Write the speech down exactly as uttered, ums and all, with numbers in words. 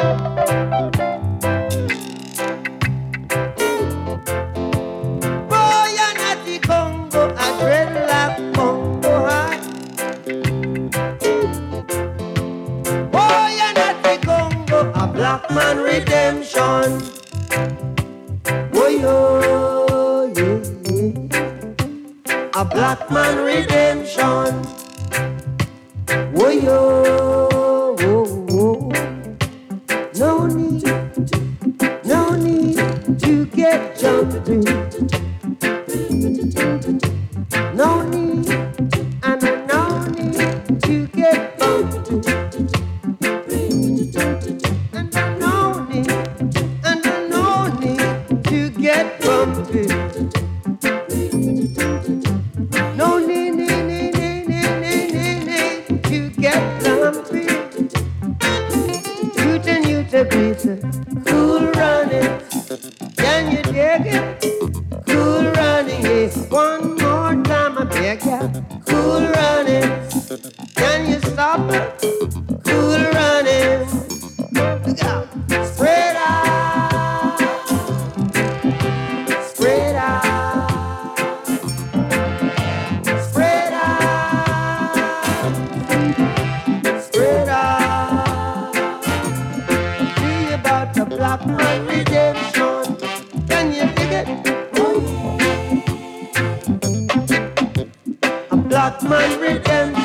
Man redemption. Oh, yo, yeah, yeah. A black man redemption. Oh, yo, oh, oh. No need, no need to get jumpy. No need, and no need to get bumpy. Get bumpy. No need, need, need, need, need, need, need to get lumpy. You can use a greaser, cool running. Can you dig it? Cool running, yeah. One more time, I beg ya. Cool running. Can you stop it? Cool running. Look out. Spread out. Black man redemption. Can you dig it? Oh, yeah. A black man redemption.